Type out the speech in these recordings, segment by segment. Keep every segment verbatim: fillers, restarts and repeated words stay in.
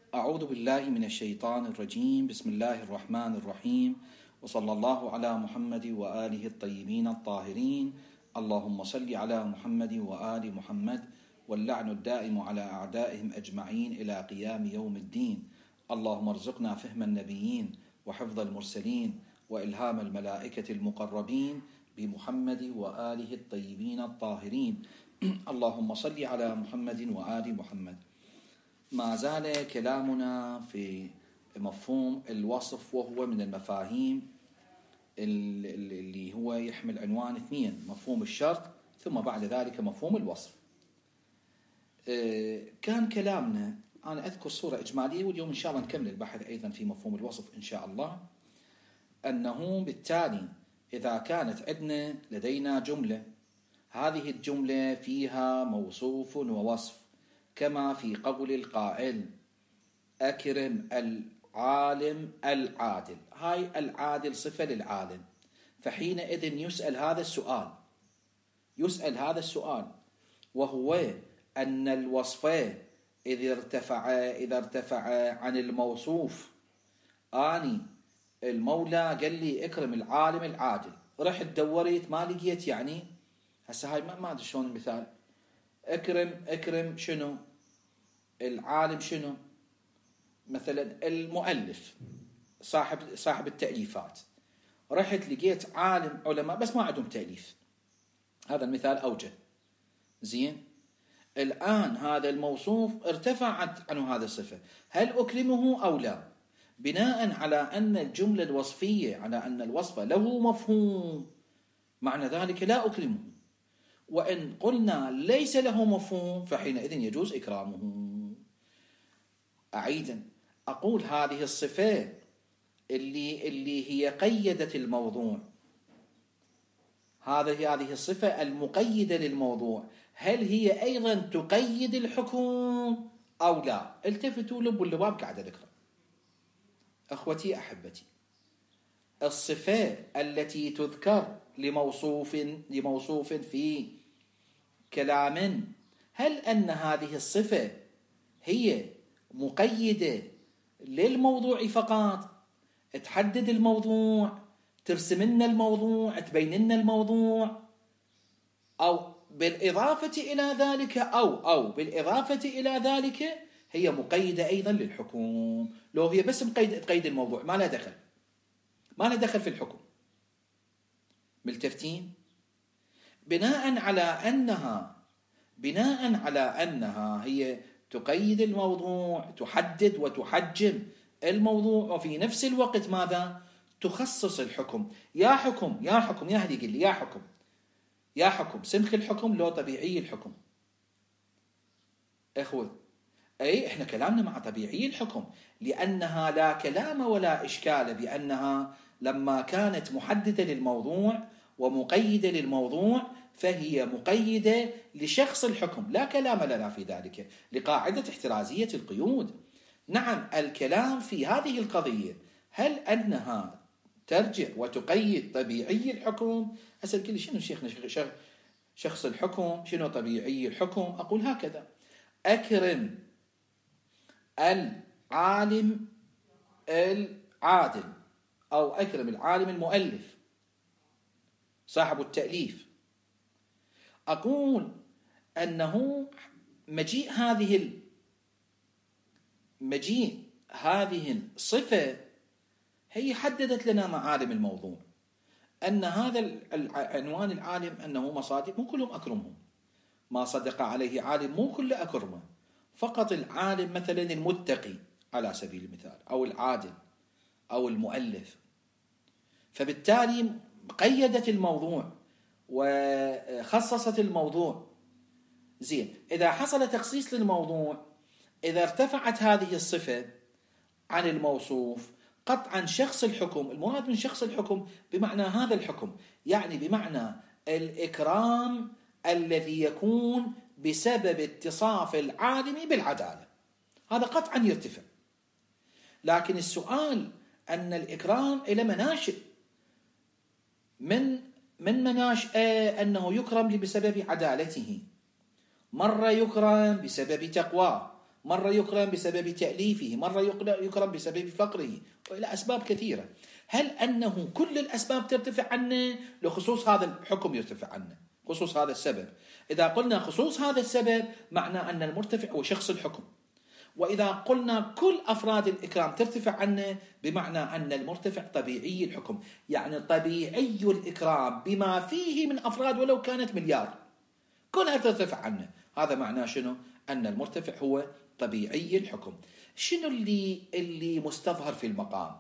أعوذ بالله من الشيطان الرجيم. بسم الله الرحمن الرحيم، وصلى الله على محمد وآله الطيبين الطاهرين. اللهم صل على محمد وآل محمد، واللعن الدائم على أعدائهم أجمعين إلى قيام يوم الدين. اللهم ارزقنا فهم النبيين وحفظ المرسلين وإلهام الملائكة المقربين بمحمد وآله الطيبين الطاهرين. اللهم صل على محمد وآل محمد. ما زال كلامنا في مفهوم الوصف، وهو من المفاهيم اللي هو يحمل عنوان اثنين: مفهوم الشرط، ثم بعد ذلك مفهوم الوصف. كان كلامنا، أنا أذكر صورة إجمالية، واليوم إن شاء الله نكمل البحث أيضا في مفهوم الوصف إن شاء الله. أنه بالتالي إذا كانت عندنا لدينا جملة، هذه الجملة فيها موصوف ووصف، كما في قول القائل: أكرم العالم العادل. هاي العادل صفة للعالم، فحينئذ يسأل هذا السؤال يسأل هذا السؤال وهو أن الوصف إذا ارتفع إذا ارتفع عن الموصوف. أني المولى قال لي اكرم العالم العادل، رحت دوريت ما لقيت، يعني هسه هاي ما ادري شلون المثال. اكرم اكرم شنو؟ العالم شنو؟ مثلا المؤلف، صاحب صاحب التأليفات. رحت لقيت عالم علماء بس ما عندهم تأليف، هذا المثال أوجه. زين، الآن هذا الموصوف ارتفعت عنه هذا الصفة، هل أكرمه أو لا؟ بناء على أن الجملة الوصفية، على أن الوصف له مفهوم، معنى ذلك لا أكرمه. وإن قلنا ليس له مفهوم فحينئذ يجوز إكرامه. أعيدا أقول هذه الصفة اللي اللي هي قيدت الموضوع، هذه هذه الصفة المقيدة للموضوع، هل هي أيضا تقيد الحكم أو لا؟ التفتوا لب اللباب قاعد أذكر. أخوتي أحبتي، الصفة التي تذكر لموصوف لموصوف في كلام، هل أن هذه الصفة هي مقيدة للموضوع فقط، تحدد الموضوع، ترسم لنا الموضوع، تبين لنا الموضوع، أو بالإضافة إلى ذلك أو أو بالإضافة إلى ذلك هي مقيدة أيضا للحكم؟ لو هي بس مقيدة تقيد الموضوع ما لها دخل ما لها دخل في الحكم. ملتفتين؟ بناء على أنها بناء على أنها هي تقيد الموضوع، تحدد وتحجم الموضوع، وفي نفس الوقت ماذا؟ تخصص الحكم. يا حكم يا حكم يا هدي قل لي يا حكم يا حكم سمخ الحكم لو طبيعي الحكم. إخوة، أي إحنا كلامنا مع طبيعي الحكم، لأنها لا كلام ولا إشكال بأنها لما كانت محددة للموضوع ومقيدة للموضوع فهي مقيدة لشخص الحكم، لا كلام لنا في ذلك، لقاعدة احترازية القيود. نعم، الكلام في هذه القضية هل أنها ترجع وتقيد طبيعي الحكم؟ أسأل كل شنو شيخنا شخص الحكم، شنو طبيعي الحكم؟ أقول هكذا: أكرم العالم العادل، أو أكرم العالم المؤلف صاحب التأليف. أقول أنه مجيء هذه مجيء هذه الصفة هي حددت لنا معالم الموضوع، أن هذا العنوان العالم أنه مصادق، مو كلهم أكرمهم. ما صدق عليه عالم مو كله أكرمه، فقط العالم مثلا المتقي على سبيل المثال، أو العادل أو المؤلف. فبالتالي قيدت الموضوع وخصصت الموضوع. زين، إذا حصل تخصيص للموضوع، إذا ارتفعت هذه الصفة عن الموصوف، قطعا شخص الحكم، المراد من شخص الحكم بمعنى هذا الحكم، يعني بمعنى الإكرام الذي يكون بسبب اتصاف العالم بالعدالة، هذا قطعا يرتفع. لكن السؤال أن الإكرام إلى مناشئ، من من مناشئ أنه يكرم بسبب عدالته، مرة يكرم بسبب تقواه، مرة يكرم بسبب تأليفه، مرة يكرم بسبب فقره، وإلى أسباب كثيرة. هل أنه كل الأسباب ترتفع عنه؟ لخصوص هذا الحكم يرتفع عنه، خصوص هذا السبب. إذا قلنا خصوص هذا السبب معنى أن المرتفع هو شخص الحكم، وإذا قلنا كل أفراد الإكرام ترتفع عنه بمعنى أن المرتفع طبيعي الحكم، يعني طبيعي الإكرام بما فيه من أفراد ولو كانت مليار كلها ترتفع عنه. هذا معناه شنو؟ أن المرتفع هو طبيعي الحكم. شنو اللي اللي مستظهر في المقام؟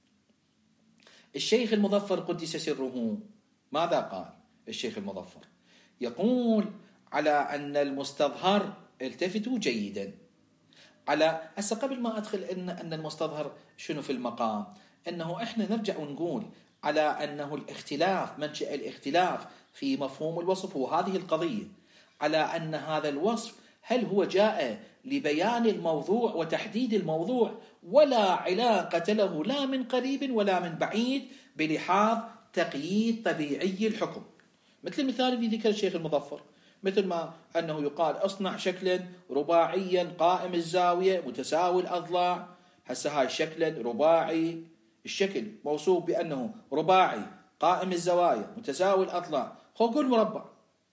الشيخ المظفر قدس سره ماذا قال؟ الشيخ المظفر يقول على أن المستظهر، التفتوا جيدا، على هسه قبل ما أدخل إن أن المستظهر شنو في المقام، أنه إحنا نرجع ونقول على أنه الاختلاف، منشأ الاختلاف في مفهوم الوصف هو هذه القضية، على أن هذا الوصف هل هو جاء لبيان الموضوع وتحديد الموضوع، ولا علاقة له لا من قريب ولا من بعيد بلحاظ تقييد طبيعي الحكم. مثل المثال اللي ذكر الشيخ المظفر، مثل ما أنه يقال أصنع شكلا رباعيا قائم الزاوية متساوي الأضلاع. هسه هاي شكلا رباعي، الشكل موصوف بأنه رباعي قائم الزوايا متساوي الأضلاع، خو قول مربع.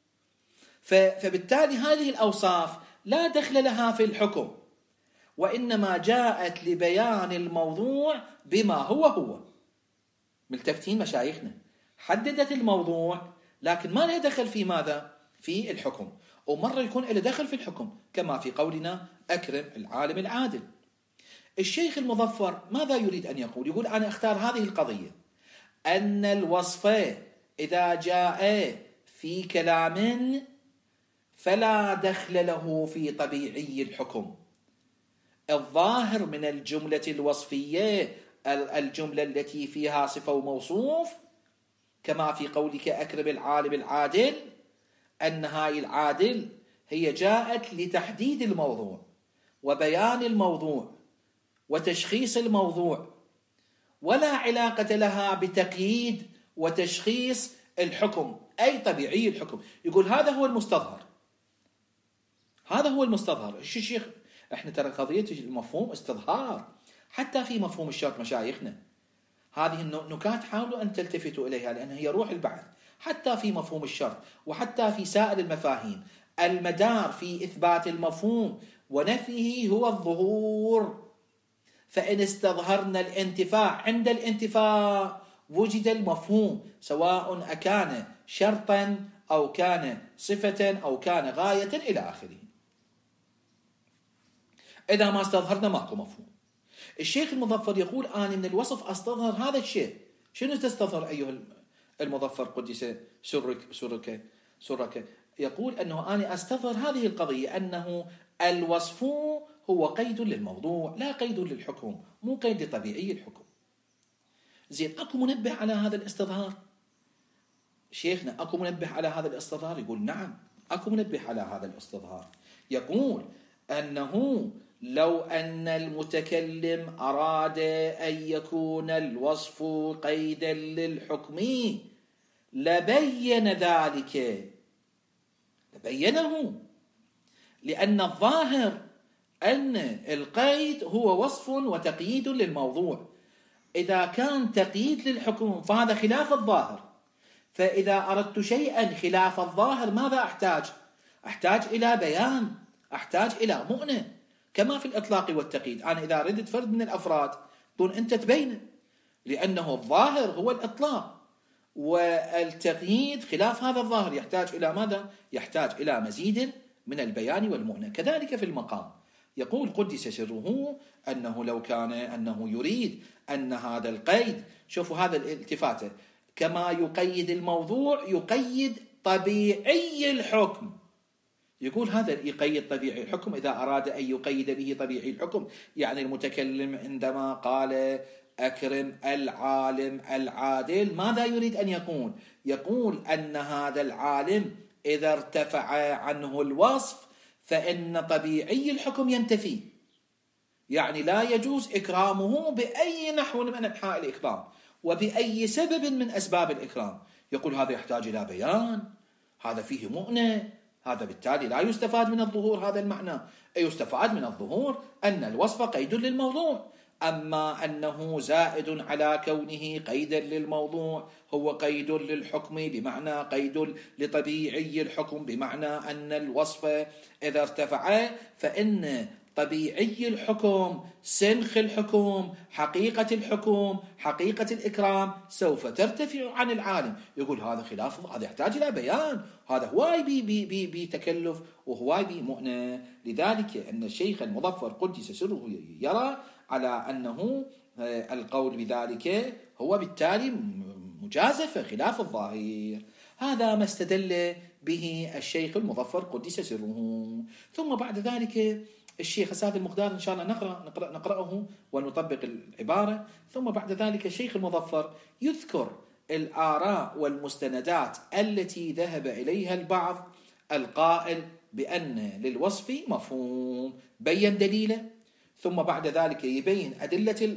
فبالتالي هذه الأوصاف لا دخل لها في الحكم، وإنما جاءت لبيان الموضوع بما هو هو. ملتفتين مشايخنا، حددت الموضوع لكن ما لها دخل في ماذا؟ في الحكم. ومرة يكون له دخل في الحكم كما في قولنا أكرم العالم العادل. الشيخ المظفر ماذا يريد أن يقول؟ يقول أنا أختار هذه القضية، أن الوصف إذا جاء في كلام فلا دخل له في طبيعي الحكم. الظاهر من الجملة الوصفية الجملة التي فيها صفة وموصوف، كما في قولك أكرم العالم العادل، أن هاي العادل هي جاءت لتحديد الموضوع وبيان الموضوع وتشخيص الموضوع، ولا علاقة لها بتقييد وتشخيص الحكم أي طبيعي الحكم. يقول هذا هو المستظهر، هذا هو المستظهر. الشيخ الشيخ احنا ترى قضية المفهوم استظهار حتى في مفهوم الشرط مشايخنا. هذه النكات حاولوا أن تلتفتوا إليها لأنها هي روح البحث. حتى في مفهوم الشرط وحتى في سائر المفاهيم المدار في إثبات المفهوم ونفيه هو الظهور. فإن استظهرنا الانتفاع عند الانتفاع وجد المفهوم، سواء أكان شرطا أو كان صفة أو كان غاية إلى آخره. إذا ما استظهرنا ماكو مفهوم. الشيخ المظفر يقول أنا من الوصف أستظهر هذا الشيء. شنو تستظهر أيها المظفر قدس سرك سرك سرك؟ يقول أنه أنا أستظهر هذه القضية، أنه الوصف هو قيد للموضوع لا قيد للحكم، مو قيد لطبيعي الحكم. زين، أكو منبه على هذا الاستظهار؟ شيخنا أكو منبه على هذا الاستظهار؟ يقول نعم أكو منبه على هذا الاستظهار. يقول أنه لو أن المتكلم أراد أن يكون الوصف قيدا للحكم لبين ذلك، لبينه، لأن الظاهر أن القيد هو وصف وتقييد للموضوع. إذا كان تقييد للحكم فهذا خلاف الظاهر. فإذا أردت شيئا خلاف الظاهر ماذا أحتاج؟ أحتاج إلى بيان، أحتاج إلى مؤنة، كما في الإطلاق والتقييد. أنا إذا ردت فرد من الأفراد دون أنت تبينه، لأنه الظاهر هو الإطلاق والتقييد خلاف هذا الظاهر، يحتاج إلى ماذا؟ يحتاج إلى مزيد من البيان والمؤنة. كذلك في المقام يقول قدس سره أنه لو كان أنه يريد أن هذا القيد، شوفوا هذا الالتفاتة، كما يقيد الموضوع يقيد طبيعي الحكم. يقول هذا يقيد طبيعي الحكم إذا أراد أن يقيد به طبيعي الحكم. يعني المتكلم عندما قال أكرم العالم العادل ماذا يريد أن يقول؟ يقول أن هذا العالم إذا ارتفع عنه الوصف فإن طبيعي الحكم ينتفي، يعني لا يجوز إكرامه بأي نحو من أنحاء الإكرام وبأي سبب من أسباب الإكرام. يقول هذا يحتاج إلى بيان، هذا فيه مؤنة، هذا بالتالي لا يستفاد من الظهور هذا المعنى، يستفاد من الظهور أن الوصف قيد للموضوع. أما أنه زائد على كونه قيدا للموضوع، هو قيد للحكم بمعنى قيد لطبيعي الحكم، بمعنى أن الوصف إذا ارتفع فإن طبيعي الحكم، سنخ الحكم، حقيقة الحكم، حقيقة الإكرام سوف ترتفع عن العالم. يقول هذا خلاف، هذا يحتاج إلى بيان، هذا هواي بي بي بي بتكلف وهواي بمؤنة. لذلك أن الشيخ المظفر قدس سره يرى على أنه القول بذلك هو بالتالي مجازفة خلاف الظاهر. هذا ما استدل به الشيخ المظفر قدس سره. ثم بعد ذلك الشيخ أساد المقدار إن شاء الله نقرأ, نقرأ نقرأه ونطبق العبارة. ثم بعد ذلك الشيخ المظفر يذكر الآراء والمستندات التي ذهب إليها البعض القائل بأن للوصف مفهوم، بين دليله. ثم بعد ذلك يبين أدلة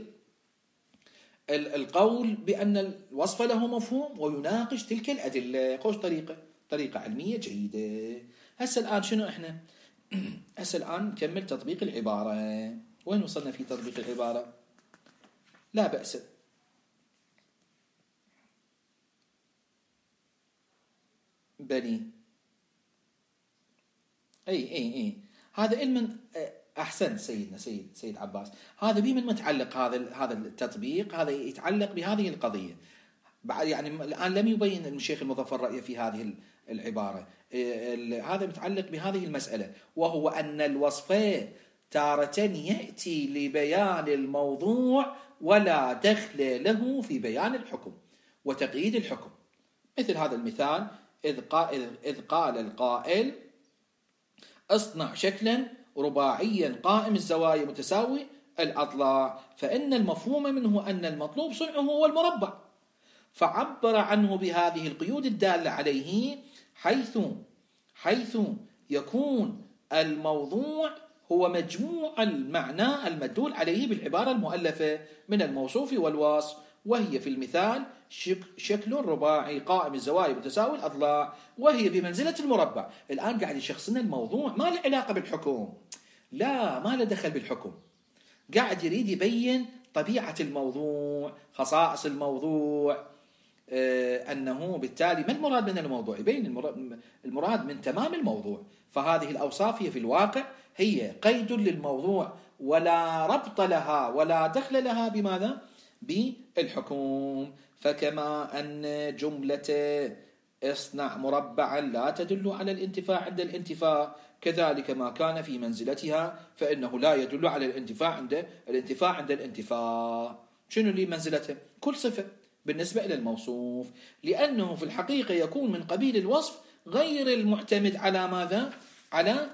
القول بأن الوصف له مفهوم ويناقش تلك الأدلة. خوش طريقة طريقة علمية جيدة. هسه الآن شنو إحنا؟ هسه الآن نكمل تطبيق العبارة. وين وصلنا في تطبيق العبارة؟ لا بأس. بني أي أي أي هذا علم. أحسن سيدنا سيد سيد عباس، هذا بمن متعلق هذا هذا التطبيق؟ هذا يتعلق بهذه القضية. يعني الآن لم يبين الشيخ المظفر رأيه في هذه العبارة، هذا متعلق بهذه المسألة، وهو أن الوصف تارة يأتي لبيان الموضوع ولا دخل له في بيان الحكم وتقييد الحكم. مثل هذا المثال، إذ قال, إذ قال القائل اصنع شكلا رباعيا قائم الزوايا متساوي الأضلاع، فإن المفهوم منه أن المطلوب صنعه هو المربع، فعبر عنه بهذه القيود الدالة عليه، حيث حيث يكون الموضوع هو مجموع المعنى المدلول عليه بالعبارة المؤلفة من الموصوف والوصف، وهي في المثال شكل رباعي قائم الزوايا متساوي الأضلاع، وهي بمنزلة المربع. الآن قاعد يشخصنا الموضوع ما له علاقة بالحكم، لا ما له دخل بالحكم، قاعد يريد يبين طبيعة الموضوع، خصائص الموضوع، آه أنه بالتالي ما المراد من الموضوع، يبين المراد من تمام الموضوع. فهذه الأوصاف هي في الواقع هي قيد للموضوع ولا ربط لها ولا دخل لها بماذا؟ بالحكم. فكما أن جملة اصنع مربعا لا تدل على الانتفاع عند الانتفاع، كذلك ما كان في منزلتها فإنه لا يدل على الانتفاع عند الانتفاع عند الانتفاع. شنو اللي منزلته؟ كل صفة بالنسبة إلى الموصوف، لأنه في الحقيقة يكون من قبيل الوصف غير المعتمد على ماذا؟ على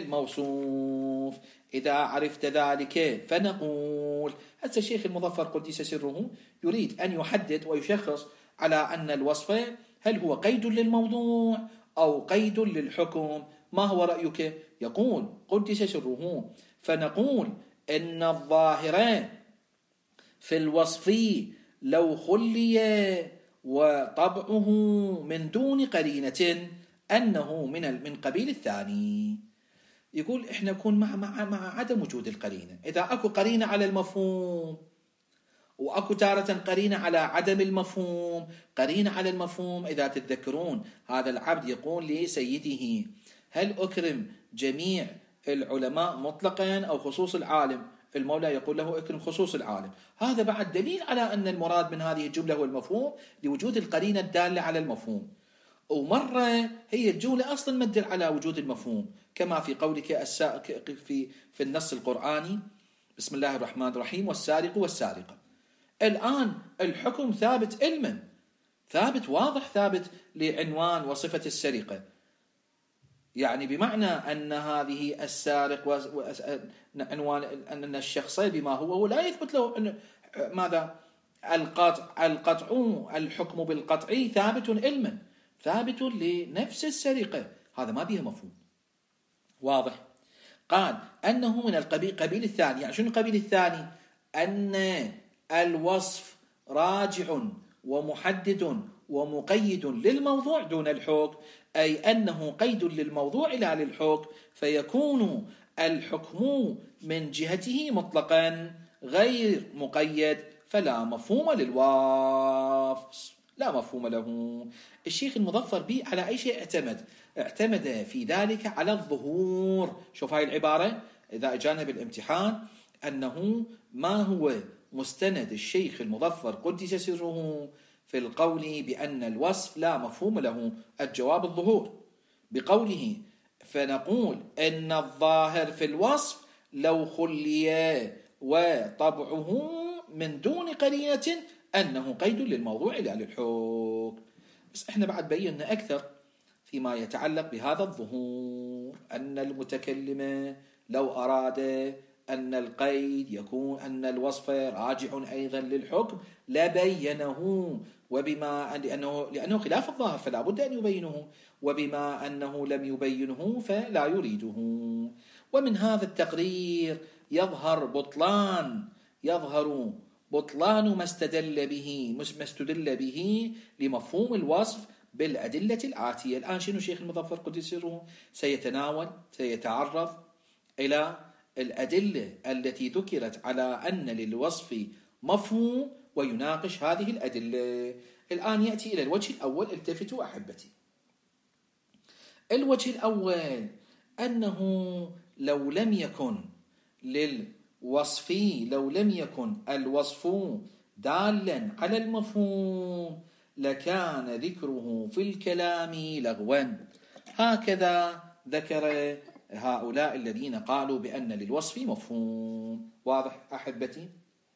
الموصوف. إذا عرفت ذلك فنقول. هذا الشيخ المظفر قدس سره يريد أن يحدد ويشخص على أن الوصف هل هو قيد للموضوع أو قيد للحكم. ما هو رأيك؟ يقول قدس سره فنقول إن الظاهر في الوصف لو خلي وطبعه من دون قرينة أنه من من قبيل الثاني. يقول إحنا نكون مع مع مع عدم وجود القرينة. إذا أكو قرينة على المفهوم وأكو تارة قرينة على عدم المفهوم، قرينة على المفهوم إذا تتذكرون هذا العبد يقول لسيده هل أكرم جميع العلماء مطلقا أو خصوص العالم؟ المولى يقول له اكرم خصوص العالم. هذا بعد دليل على أن المراد من هذه الجملة هو المفهوم لوجود القرينة الدالة على المفهوم. ومرة هي الجملة أصلا مدل على وجود المفهوم، كما في قولك في في النص القرآني بسم الله الرحمن الرحيم والسارق والسارقة. الآن الحكم ثابت علما، ثابت واضح، ثابت لعنوان وصفة السرقة، يعني بمعنى أن هذه السارق عنوان أن الشخص بما هو هو لا يثبت له ماذا؟ القطع القطع الحكم بالقطع ثابت علما، ثابت لنفس السرقة، هذا ما بيه مفهوم واضح. قال أنه من القبيل قبيل الثاني. يعني شنو القبيل الثاني؟ أن الوصف راجع ومحدد ومقيد للموضوع دون الحكم، أي أنه قيد للموضوع لا للحكم، فيكون الحكم من جهته مطلقا غير مقيد، فلا مفهوم للوصف، لا مفهوم له. الشيخ المظفر به على أي شيء اعتمد؟ اعتمد في ذلك على الظهور. شوف هاي العبارة إذا أجانا بالامتحان أنه ما هو مستند الشيخ المظفر قدس سره في القول بأن الوصف لا مفهوم له؟ الجواب الظهور بقوله فنقول إن الظاهر في الوصف لو خلي وطبعه من دون قرينة أنه قيد للموضوع لا للحكم. بس احنا بعد بينا أكثر فيما يتعلق بهذا الظهور، أن المتكلم لو أراد أن القيد يكون أن الوصف راجع أيضا للحكم لبينه، وبما لأنه, لأنه خلاف الظاهر فلا بد أن يبينه، وبما أنه لم يبينه فلا يريده. ومن هذا التقرير يظهر بطلان يظهر بطلان ما استدل به ما استدل به لمفهوم الوصف بالأدلة الآتية. الآن شنو شيخ المظفر قدس سره سيتناول سيتعرض إلى الأدلة التي ذكرت على أن للوصف مفهوم ويناقش هذه الأدلة. الآن يأتي إلى الوجه الأول. التفتوا أحبتي، الوجه الأول أنه لو لم يكن للوصف لو لم يكن الوصف دالا على المفهوم لكان ذكره في الكلام لغوا. هكذا ذكر هؤلاء الذين قالوا بأن للوصف مفهوم. واضح أحبتي؟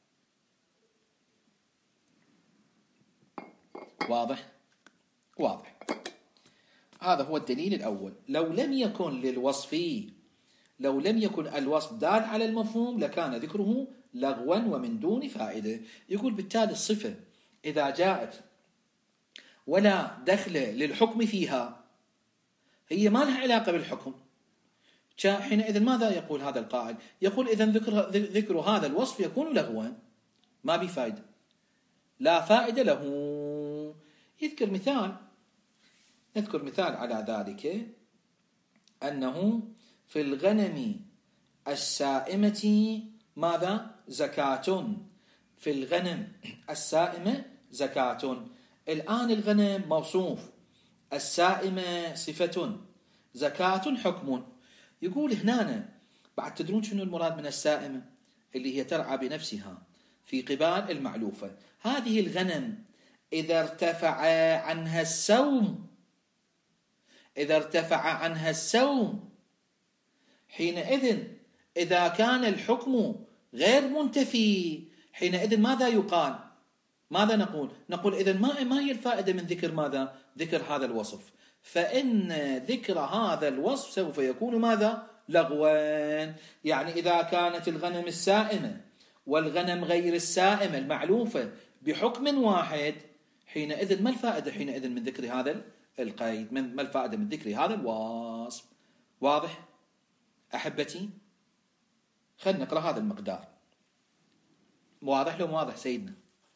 واضح؟ واضح. هذا هو الدليل الأول. لو لم يكن للوصف لو لم يكن الوصف دال على المفهوم لكان ذكره لغوا ومن دون فائدة. يقول بالتالي الصفة إذا جاءت ولا دخل للحكم فيها هي ما لها علاقة بالحكم، حينئذ ماذا يقول هذا القائل؟ يقول إذن ذكر, ذكر هذا الوصف يكون لغوا ما بفائدة، لا فائدة له. يذكر مثال نذكر مثال على ذلك أنه في الغنم السائمة ماذا؟ زكاة. في الغنم السائمة زكاة. الآن الغنم موصوف، السائمة صفة، زكاة حكم. يقول هنا بعد تدرون شنو المراد من السائمة؟ اللي هي ترعى بنفسها في قبال المعلوفة. هذه الغنم إذا ارتفع عنها السوم إذا ارتفع عنها السوم حينئذ إذا كان الحكم غير منتفي حينئذ ماذا يقال؟ ماذا نقول؟ نقول إذن ما ما هي الفائدة من ذكر ماذا؟ ذكر هذا الوصف، فإن ذكر هذا الوصف سوف يكون ماذا؟ لغوا. يعني إذا كانت الغنم السائمة والغنم غير السائمة المعلوفة بحكم واحد حينئذ ما الفائدة حينئذ من ذكر هذا القيد؟ من ما الفائدة من ذكر هذا الوصف؟ واضح أحبتي؟ خلنا نقرأ هذا المقدار. واضح لو واضح سيدنا؟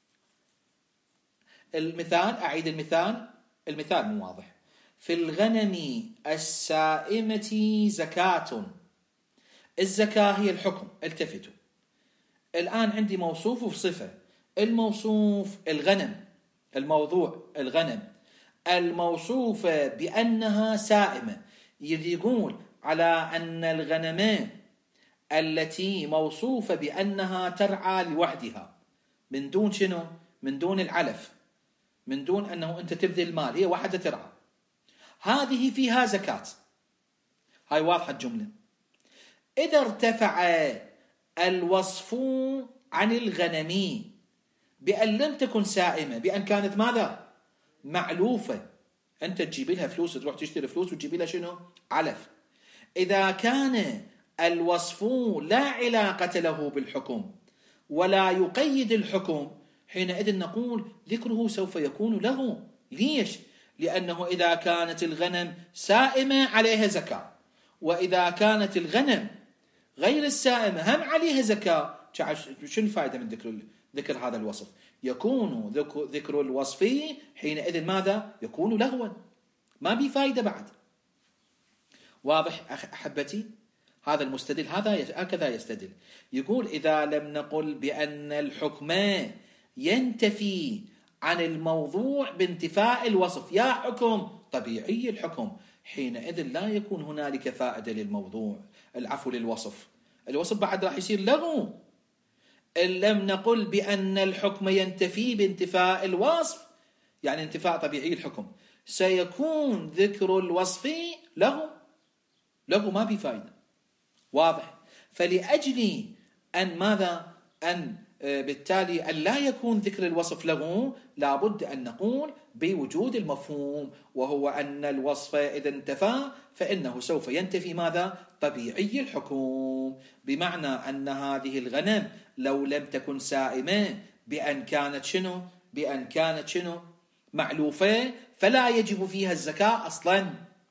المثال أعيد المثال المثال مو واضح. في الغنم السائمة زكاة. الزكاة هي الحكم. التفتوا الآن عندي موصوف وصفة. الموصوف الغنم، الموضوع الغنم، الموصوف بأنها سائمة. يقول على أن الغنم التي موصوفة بأنها ترعى لوحدها من دون شنو؟ من دون العلف، من دون أنه أنت تبذل المال، هي واحدة ترعى، هذه فيها زكاة. هاي واضحة الجملة. إذا ارتفع الوصف عن الغنم بأن لم تكن سائمة، بأن كانت ماذا؟ معلوفة، أنت تجيب لها فلوس، تروح تشتري فلوس وتجيب لها شنو؟ علف. إذا كان الوصف لا علاقة له بالحكم ولا يقيد الحكم حينئذ نقول ذكره سوف يكون له. ليش؟ لأنه إذا كانت الغنم سائمة عليها زكاة، وإذا كانت الغنم غير السائمة هم عليها زكاة، شنو الفائدة من ذكر ذكر هذا الوصف؟ يكون ذكر الوصف حينئذ ماذا؟ يكون لغوا، ما بي فائدة بعد. واضح أحبتي؟ هذا المستدل هذا هكذا يستدل، يقول إذا لم نقل بأن الحكم ينتفي عن الموضوع بانتفاء الوصف، يا حكم طبيعي الحكم، حينئذ لا يكون هنالك فائدة للموضوع، العفو للوصف، الوصف بعد راح يصير لغو. إن لم نقل بأن الحكم ينتفي بانتفاء الوصف، يعني انتفاء طبيعي الحكم، سيكون ذكر الوصف لغو، لغو ما بفائدة. واضح؟ فلأجل أن ماذا؟ أن بالتالي أن لا يكون ذكر الوصف لغو، لابد أن نقول بوجود المفهوم، وهو أن الوصف إذا انتفى فإنه سوف ينتفي ماذا؟ طبيعي الحكم، بمعنى أن هذه الغنم لو لم تكن سائمة بأن كانت شنو؟ بأن كانت شنو؟ معلوفة، فلا يجب فيها الزكاة أصلا.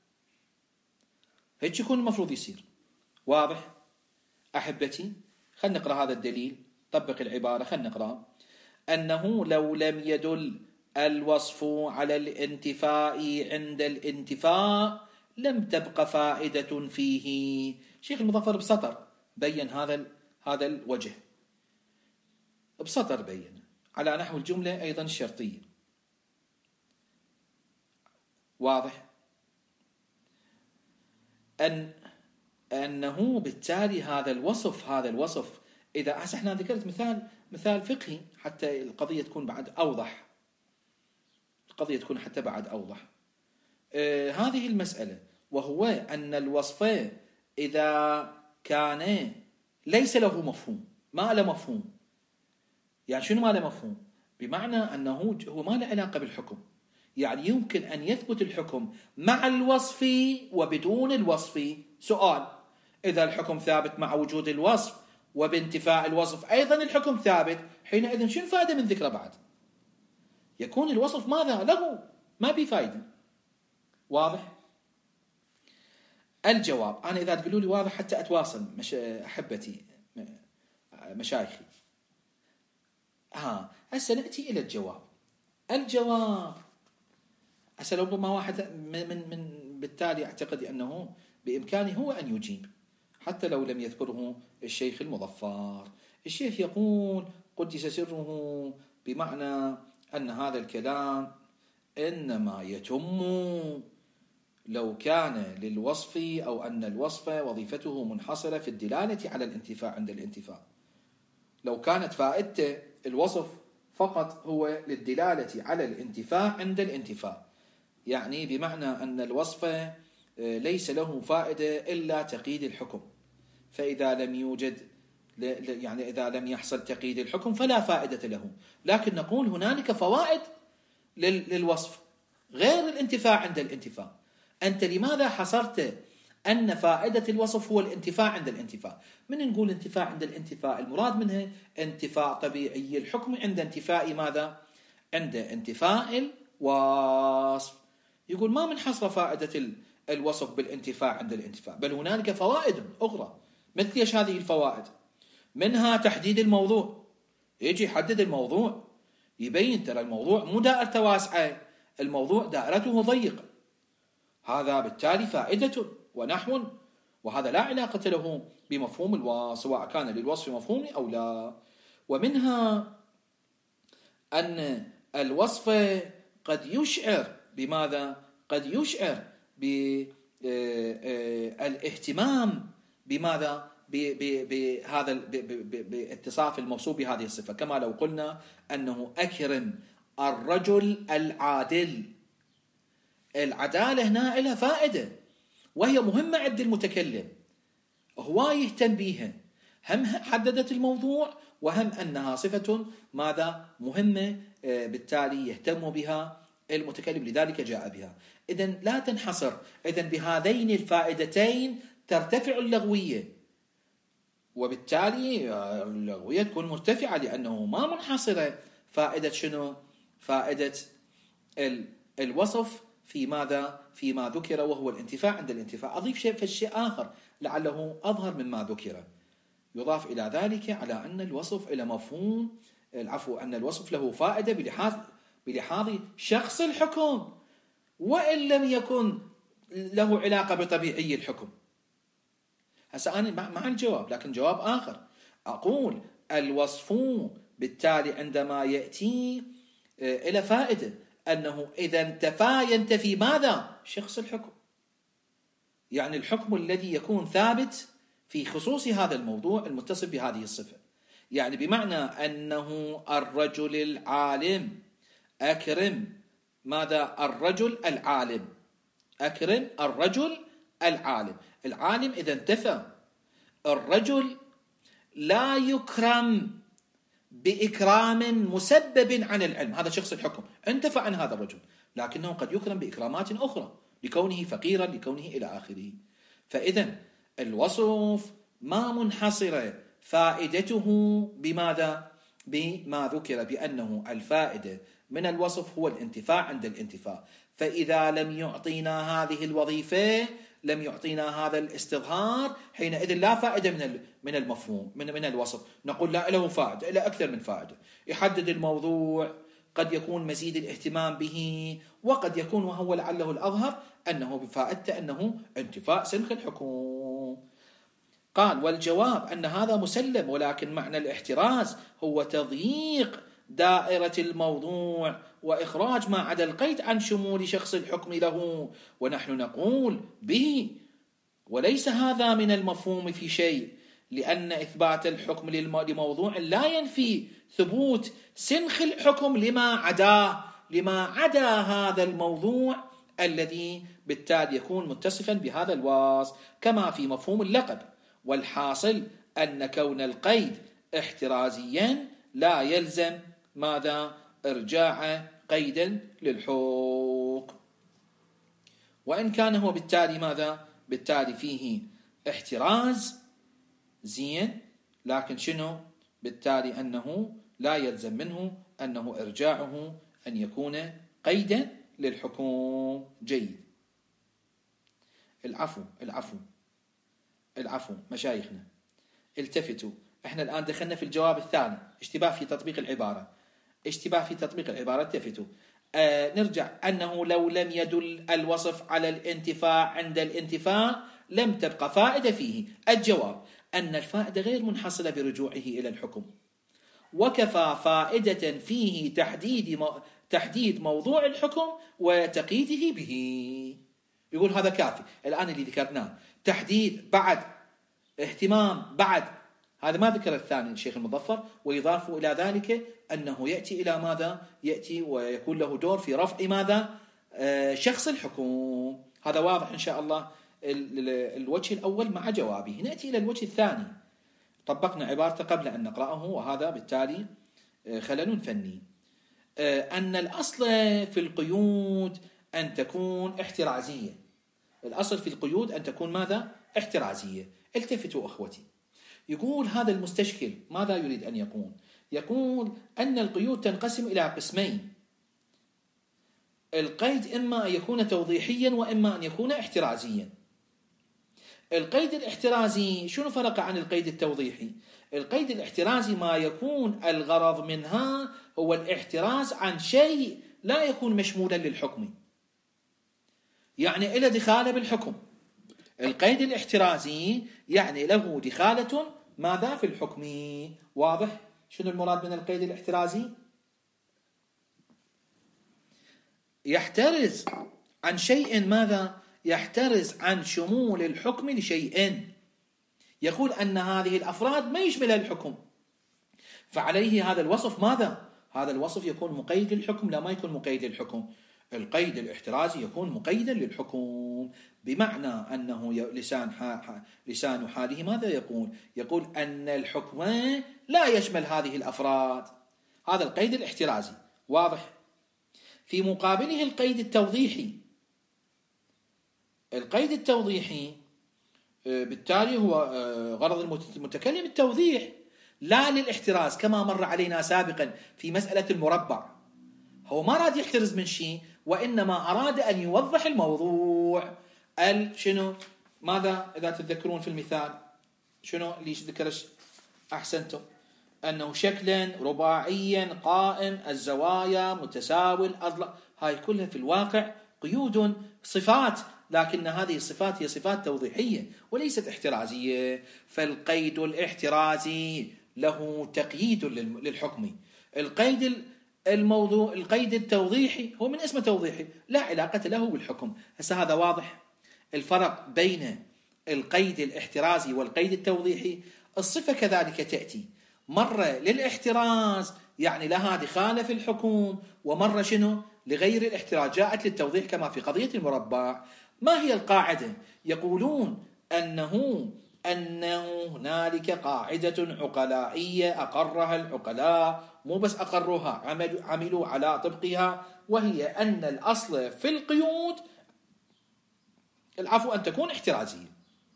هيك يكون المفروض يصير. واضح أحبتي؟ خلنا نقرأ هذا الدليل، طبق العبارة، خلنا نقرأ. أنه لو لم يدل الوصف على الانتفاء عند الانتفاء لم تبقى فائدة فيه. شيخ المظفر بسطر بين هذا هذا الوجه، بسطر بين على نحو الجملة أيضا الشرطية. واضح؟ أن أنه بالتالي هذا الوصف هذا الوصف إذا احنا ذكرت مثال مثال فقهي حتى القضية تكون بعد أوضح، القضية تكون حتى بعد أوضح. آه هذه المسألة، وهو أن الوصف إذا كان ليس له مفهوم، ما له مفهوم، يعني شنو ما له مفهوم؟ بمعنى أنه هو ما له علاقة بالحكم، يعني يمكن أن يثبت الحكم مع الوصف وبدون الوصف. سؤال: إذا الحكم ثابت مع وجود الوصف وبانتفاء الوصف أيضا الحكم ثابت، حينئذ شنو الفائدة من ذكره بعد؟ يكون الوصف ماذا؟ له ما بفائدة. واضح؟ الجواب، أنا إذا تقولوا لي واضح حتى أتواصل مش أحبتي مشايخي. ها هسه نأتي إلى الجواب. الجواب هسه ربما واحد من, من, من بالتالي أعتقد أنه بإمكانه هو أن يجيب حتى لو لم يذكره الشيخ المظفر. الشيخ يقول قدس سره بمعنى أن هذا الكلام إنما يتم لو كان للوصف، أو أن الوصف وظيفته منحصرة في الدلالة على الانتفاع عند الانتفاع. لو كانت فائدة الوصف فقط هو للدلالة على الانتفاع عند الانتفاع، يعني بمعنى أن الوصف ليس له فائدة إلا تقييد الحكم، فإذا لم يوجد يعني إذا لم يحصل تقييد الحكم فلا فائدة له. لكن نقول هنالك فوائد للوصف غير الانتفاع عند الانتفاع. أنت لماذا حصرت أن فائدة الوصف هو الانتفاع عند الانتفاع؟ من نقول انتفاع عند الانتفاع المراد منه انتفاع طبيعي الحكم عند انتفاء ماذا؟ عند انتفاء الوصف. يقول ما من حصر فائدة الوصف بالانتفاع عند الانتفاع، بل هنالك فوائد أخرى. مثل ايش هذه الفوائد؟ منها تحديد الموضوع، يجي يحدد الموضوع، يبين ترى الموضوع مو دائرته واسعة، الموضوع دائرته ضيقة، هذا بالتالي فائدة ونحو، وهذا لا علاقة له بمفهوم الوصف سواء كان للوصف مفهوم أو لا. ومنها أن الوصف قد يشعر بماذا؟ قد يشعر بالاهتمام بماذا؟ بهذا باتصاف الموصوف بهذه الصفة، كما لو قلنا أنه أكرم الرجل العادل. العدالة هنا لها فائدة وهي مهمة عند المتكلم، هو يهتم بها، هم حددت الموضوع وهم أنها صفة ماذا؟ مهمة، بالتالي يهتم بها المتكلم، لذلك جاء بها. إذن لا تنحصر، إذن بهذين الفائدتين ترتفع اللغوية، وبالتالي اللغوية تكون مرتفعة لأنه ما منحصرة فائدة شنو؟ فائدة الوصف في ماذا؟ فيما ذكر وهو الانتفاع عند الانتفاع. أضيف شيء في الشيء آخر لعله أظهر مما ذكر. يضاف إلى ذلك على أن الوصف إلى مفهوم العفو أن الوصف له فائدة بلحاظ بلحاظ شخص الحكم، وإن لم يكن له علاقة بطبيعي الحكم. هسه أنا مع الجواب، لكن جواب آخر أقول الوصف بالتالي عندما يأتي إلى فائدة أنه إذا انتفى ينتفي ماذا؟ شخص الحكم، يعني الحكم الذي يكون ثابت في خصوص هذا الموضوع المتصف بهذه الصفة. يعني بمعنى أنه الرجل العالم أكرم ماذا؟ الرجل العالم أكرم الرجل العالم. العالم إذا انتفى، الرجل لا يكرم بإكرام مسبب عن العلم، هذا شخص الحكم انتفى عن هذا الرجل، لكنه قد يكرم بإكرامات أخرى لكونه فقيرا لكونه إلى آخره. فإذا الوصف ما منحصرة فائدته بماذا؟ بما ذكر بأنه الفائدة من الوصف هو الانتفاع عند الانتفاع. فإذا لم يعطينا هذه الوظيفة، لم يعطينا هذا الاستظهار، حينئذ لا فائدة من من المفهوم من من الوصف. نقول لا له فائدة، له أكثر من فائدة. يحدد الموضوع، قد يكون مزيد الاهتمام به، وقد يكون وهو لعله الأظهر أنه بفائدته أنه انتفاء سنخ الحكم. قال والجواب أن هذا مسلم، ولكن معنى الاحتراز هو تضييق دائرة الموضوع وإخراج ما عدا القيد عن شمول شخص الحكم له، ونحن نقول به، وليس هذا من المفهوم في شيء، لأن إثبات الحكم لموضوع لا ينفي ثبوت سنخ الحكم لما عداه لما عدا هذا الموضوع الذي بالتالي يكون متصفا بهذا الوصف، كما في مفهوم اللقب. والحاصل أن كون القيد احترازيا لا يلزم ماذا؟ إرجاع قيدا للحكم، وإن كان هو بالتالي ماذا؟ بالتالي فيه احتراز زين، لكن شنو؟ بالتالي أنه لا يلزم منه أنه إرجاعه أن يكون قيدا للحكم. جيد. العفو العفو العفو مشايخنا التفتوا، احنا الآن دخلنا في الجواب الثاني، اشتباه في تطبيق العبارة اشتباه في تطبيق العبارة التفتوا. آه نرجع أنه لو لم يدل الوصف على الانتفاع عند الانتفاع لم تبقى فائدة فيه. الجواب أن الفائدة غير منحصرة برجوعه إلى الحكم، وكفى فائدة فيه تحديد مو... تحديد موضوع الحكم وتقييده به. يقول هذا كافي. الآن اللي ذكرناه تحديد بعد اهتمام بعد، هذا ما ذكر الثاني الشيخ المظفر، ويضاف إلى ذلك أنه يأتي إلى ماذا؟ يأتي ويكون له دور في رفع ماذا؟ آه شخص الحكم. هذا واضح إن شاء الله الوجه الأول مع جوابه. نأتي إلى الوجه الثاني. طبقنا عبارته قبل أن نقرأه، وهذا بالتالي خلل فني. آه أن الأصل في القيود أن تكون احترازية. الأصل في القيود أن تكون ماذا؟ احترازية. التفتوا أخوتي. يقول هذا المستشكل ماذا يريد أن يقول؟ يقول أن القيود تنقسم إلى قسمين. القيد إما أن يكون توضيحيا وإما أن يكون احترازيا. القيد الاحترازي شنو فرق عن القيد التوضيحي؟ القيد الاحترازي ما يكون الغرض منها هو الاحتراز عن شيء لا يكون مشمولا للحكم، يعني إلى دخاله بالحكم. القيد الاحترازي يعني له دخالة ماذا؟ في الحكم. واضح شنو المراد من القيد الاحترازي؟ يحترز عن شيء ماذا؟ يحترز عن شمول الحكم لشيء، يقول أن هذه الأفراد ما يشملها الحكم، فعليه هذا الوصف ماذا؟ هذا الوصف يكون مقيد للحكم لا ما يكون مقيد للحكم. القيد الاحترازي يكون مقيدا للحكم، بمعنى أنه لسان لسان حاله ماذا يقول؟ يقول أن الحكم لا يشمل هذه الأفراد. هذا القيد الاحترازي. واضح؟ في مقابله القيد التوضيحي. القيد التوضيحي بالتالي هو غرض المتكلم التوضيح لا للاحتراز، كما مر علينا سابقا في مسألة المربع. هو ما أراد يحترز من شيء، وإنما أراد أن يوضح الموضوع. ال شنو؟ ماذا إذا تتذكرون في المثال شنو اللي ذكر أحسنتم، أنه شكلا رباعيا قائم الزوايا متساوي الأضلاع، هاي كلها في الواقع قيود صفات، لكن هذه الصفات هي صفات توضيحية وليست احترازية. فالقيد الاحترازي له تقييد للحكم. القيد الموضوع القيد التوضيحي هو من اسمه توضيحي، لا علاقة له بالحكم. هسه هذا واضح الفرق بين القيد الاحترازي والقيد التوضيحي. الصفة كذلك تأتي مرة للاحتراز يعني لها دخالة في الحكم، ومرة شنو لغير الاحتراز جاءت للتوضيح، كما في قضية المربع. ما هي القاعدة؟ يقولون أنه أنه هنالك قاعدة عقلائية أقرها العقلاء، مو بس أقروها، عملوا على طبقها، وهي أن الأصل في القيود العفو أن تكون احترازية.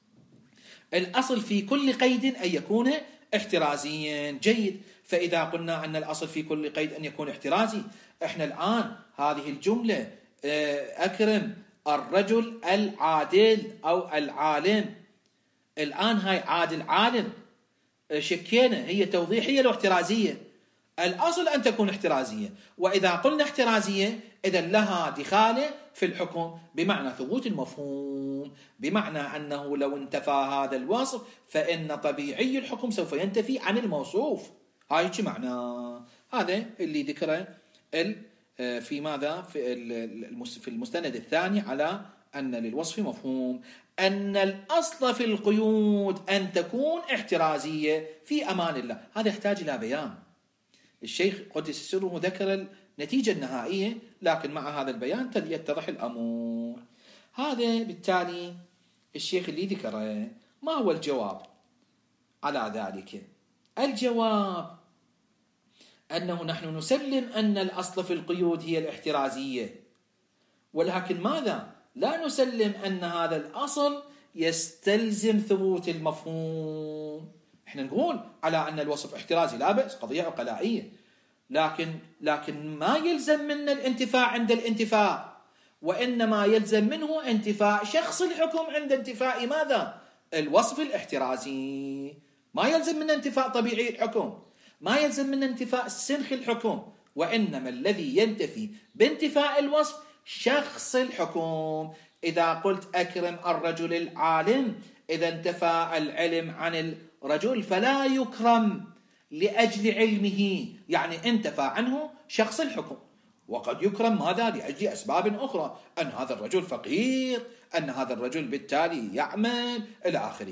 الأصل في كل قيد أن يكون احترازيا. جيد، فإذا قلنا أن الأصل في كل قيد أن يكون احترازي، إحنا الآن هذه الجملة أكرم الرجل العادل أو العالم، الآن هاي عادل عالم شكينا، هي توضيحية لو احترازية؟ الأصل أن تكون احترازية، وإذا قلنا احترازية إذا لها دخالة في الحكم بمعنى ثبوت المفهوم، بمعنى أنه لو انتفى هذا الوصف فإن طبيعي الحكم سوف ينتفي عن الموصوف. هاي شو معنى؟ هذا اللي ذكره في ماذا في المستند الثاني على أن للوصف مفهوم، أن الأصل في القيود أن تكون احترازية في أمان الله. هذا يحتاج إلى بيان. الشيخ قدس سره ذكر النتيجة النهائية، لكن مع هذا البيان يتضح الأمور. هذا بالتالي الشيخ اللي ذكره. ما هو الجواب على ذلك؟ الجواب أنه نحن نسلم أن الأصل في القيود هي الاحترازية، ولكن ماذا؟ لا نسلم أن هذا الأصل يستلزم ثبوت المفهوم. احنا نقول على أن الوصف احترازي لا بأس، قضية عقلائية، لكن لكن ما يلزم منا الانتفاع عند الانتفاع، وإنما يلزم منه انتفاء شخص الحكم عند انتفاء ماذا؟ الوصف الاحترازي. ما يلزم منا انتفاء طبيعي الحكم، ما يلزم منا انتفاء سنخ الحكم، وإنما الذي ينتفي بانتفاء الوصف شخص الحكم. إذا قلت أكرم الرجل العالم، إذا انتفى العلم عن الرجل فلا يكرم لأجل علمه، يعني انتفى عنه شخص الحكم. وقد يكرم ماذا؟ لأجل أسباب أخرى، أن هذا الرجل فقير، أن هذا الرجل بالتالي يعمل إلى آخره،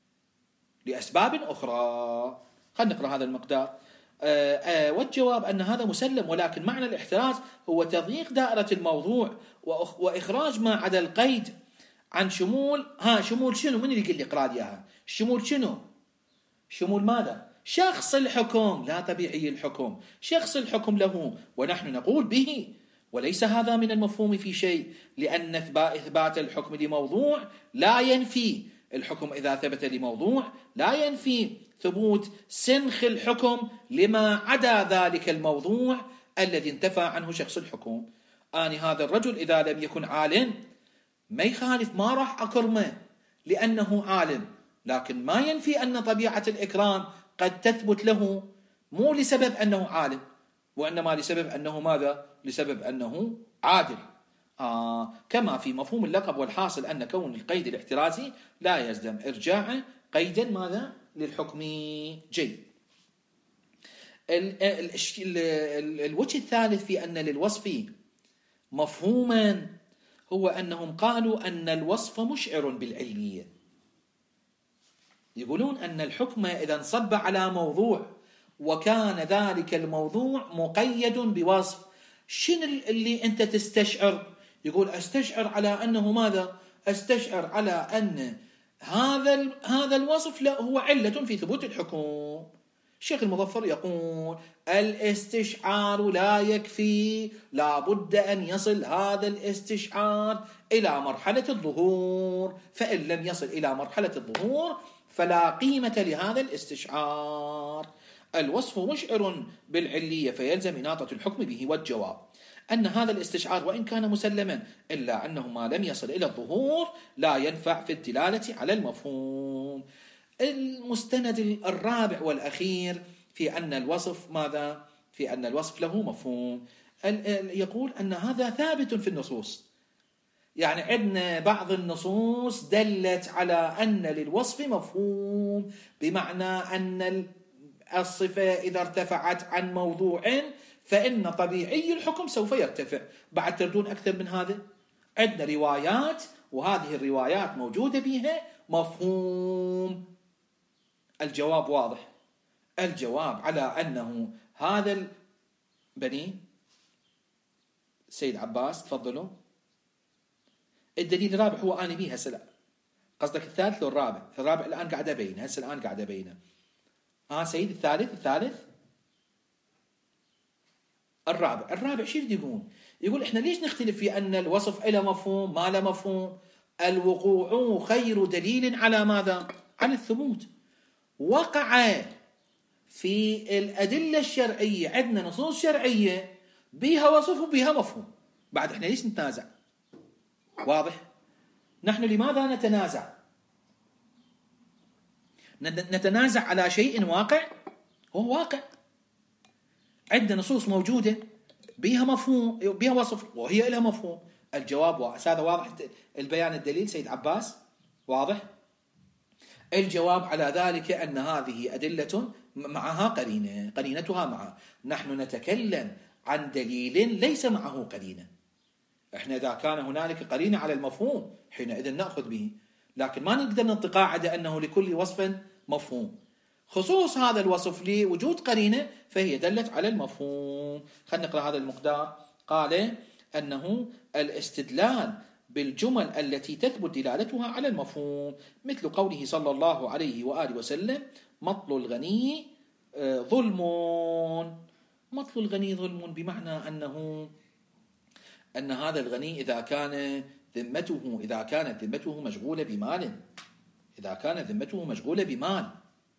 لأسباب أخرى. خلينا نقرأ هذا المقدار. آآ آآ والجواب أن هذا مسلم، ولكن معنى الاحتراز هو تضييق دائرة الموضوع وإخراج ما عدا القيد عن شمول. ها شمول شنو؟ من اللي يقول لي اقرأ إياها؟ شمول شنو؟ شمول ماذا؟ شخص الحكم، لا طبيعي الحكم، شخص الحكم له، ونحن نقول به. وليس هذا من المفهوم في شيء، لأن إثبات الحكم لموضوع لا ينفي الحكم، إذا ثبت لموضوع لا ينفي ثبوت سنخ الحكم لما عدا ذلك الموضوع الذي انتفى عنه شخص الحكم. آني هذا الرجل إذا لم يكن عالم ما يخالف، ما راح أكرمه لأنه عالم، لكن ما ينفي أن طبيعة الإكرام قد تثبت له مو لسبب أنه عالم، وإنما لسبب أنه ماذا؟ لسبب أنه عادل. آه كما في مفهوم اللقب. والحاصل أن كون القيد الاحترازي لا يلزم إرجاعه قيدا ماذا؟ للحكم. جيد. الوجه الثالث في أن للوصف مفهوما هو أنهم قالوا أن الوصف مشعر بالعلية. يقولون أن الحكم إذا انصب على موضوع وكان ذلك الموضوع مقيد بوصف، شنو اللي أنت تستشعر؟ يقول أستشعر على أنه ماذا؟ أستشعر على أن هذا هذا الوصف لا هو علة في ثبوت الحكم. الشيخ المظفر يقول الاستشعار لا يكفي، لا بد أن يصل هذا الاستشعار إلى مرحلة الظهور، فإن لم يصل إلى مرحلة الظهور فلا قيمة لهذا الاستشعار. الوصف مشعر بالعلية فيلزم إناطة الحكم به. والجواب أن هذا الاستشعار وإن كان مسلما إلا أنه ما لم يصل إلى الظهور لا ينفع في الدلالة على المفهوم. المستند الرابع والأخير في أن الوصف ماذا؟ في أن الوصف له مفهوم، يقول أن هذا ثابت في النصوص. يعني عندنا بعض النصوص دلت على أن للوصف مفهوم، بمعنى أن الصفة إذا ارتفعت عن موضوع فإن طبيعي الحكم سوف يرتفع. بعد تردون أكثر من هذا؟ عندنا روايات، وهذه الروايات موجودة بها مفهوم. الجواب واضح. الجواب على أنه هذا بني سيد عباس تفضلوا. الدليل الرابع هو أنا بيه هسه. قصدك الثالث لو الرابع؟ الرابع الآن قاعد أبين، هسه الآن قاعد أبينه. آه سيد الثالث الثالث الرابع الرابع شو يقول؟ يقول إحنا ليش نختلف في أن الوصف له مفهوم ما له مفهوم؟ الوقوع خير دليل على ماذا؟ على الثبوت. وقع في الأدلة الشرعية عندنا نصوص شرعية بها وصف وبها مفهوم. بعد إحنا ليش نتنازع؟ واضح؟ نحن لماذا نتنازع؟ نتنازع على شيء واقع، هو واقع. عندنا نصوص موجودة بها مفهوم بها وصف وهي لها مفهوم. الجواب هذا واضح. البيان الدليل سيد عباس واضح. الجواب على ذلك أن هذه أدلة معها قرينة، قرينتها معها. نحن نتكلم عن دليل ليس معه قرينة. احنا إذا كان هنالك قرينة على المفهوم حينئذ نأخذ به، لكن ما نقدر نتقاعد أنه لكل وصف مفهوم. خصوص هذا الوصف لوجود قرينة فهي دلت على المفهوم. خلينا نقرأ هذا المقدار. قال أنه الاستدلال بالجمل التي تثبت دلالتها على المفهوم، مثل قوله صلى الله عليه وآله وسلم: مطل الغني ظلم. مطل الغني ظلم بمعنى أنه أن هذا الغني إذا كان ذمته إذا كانت ذمته مشغولة بمال إذا كانت ذمته مشغولة بمال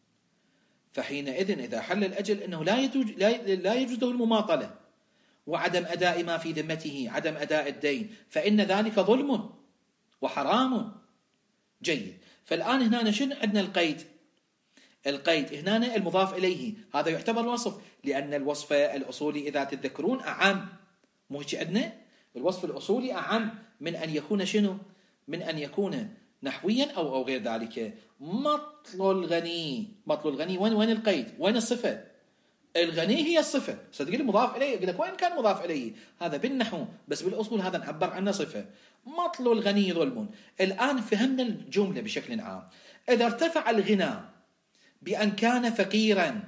فحينئذ إذا حل الأجل أنه لا يجوز لا يجوز له المماطلة وعدم أداء ما في ذمته، عدم أداء الدين، فإن ذلك ظلم وحرام. جيد. فالآن هنا شنو عندنا؟ القيد. القيد هنا المضاف إليه، هذا يعتبر وصف، لأن الوصف الأصولي إذا تتذكرون أعم. مو هيك عندنا؟ الوصف الأصولي أعم من أن يكون شنو؟ من أن يكون نحويا أو أو غير ذلك. مطل الغني، مطل الغني وين وين القيد؟ وين الصفة؟ الغني هي الصفة. صدق لي مضاف إليه، يقول لك وين كان مضاف إليه؟ هذا بالنحو، بس بالأصول هذا نعبر عنه صفة. مطل الغني ظلم. الآن فهمنا الجملة بشكل عام. إذا ارتفع الغنى بأن كان فقيرا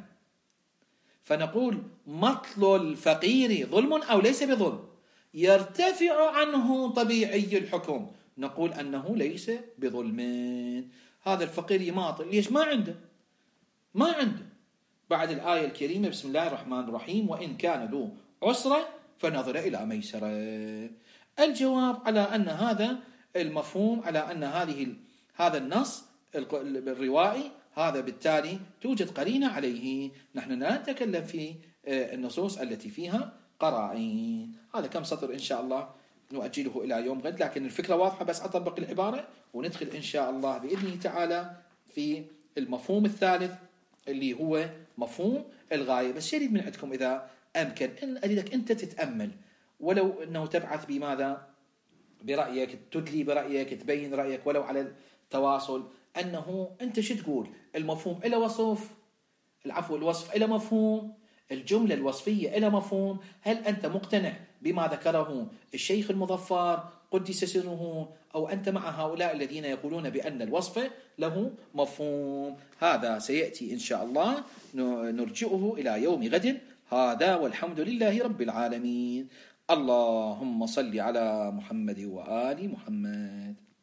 فنقول مطل الفقير ظلم أو ليس بظلم؟ يرتفع عنه طبيعي الحكم، نقول أنه ليس بظلم. هذا الفقير يماطل، ليش؟ ما عنده ما عنده بعد الآية الكريمة بسم الله الرحمن الرحيم: وإن كان ذو عسرة فنظر إلى ميسرة. الجواب على أن هذا المفهوم، على أن هذه هذا النص الروائي هذا بالتالي توجد قرينة عليه. نحن لا نتكلم في النصوص التي فيها قرائن. هذا كم سطر إن شاء الله نؤجله إلى يوم غد، لكن الفكرة واضحة، بس أطبق العبارة وندخل إن شاء الله بإذنه تعالى في المفهوم الثالث اللي هو مفهوم الغاية. بس شريد من عندكم إذا أمكن أن أريدك أنت تتأمل، ولو أنه تبعث بماذا؟ برأيك، تدلي برأيك، تبين رأيك ولو على التواصل، أنه أنت شو تقول؟ المفهوم إلى وصف، العفو الوصف إلى مفهوم، الجملة الوصفية إلى مفهوم. هل أنت مقتنع بما ذكره الشيخ المظفر قدس سره، أو أنت مع هؤلاء الذين يقولون بأن الوصف له مفهوم؟ هذا سيأتي إن شاء الله نرجئه إلى يوم غد. هذا والحمد لله رب العالمين. اللهم صل على محمد وآل محمد.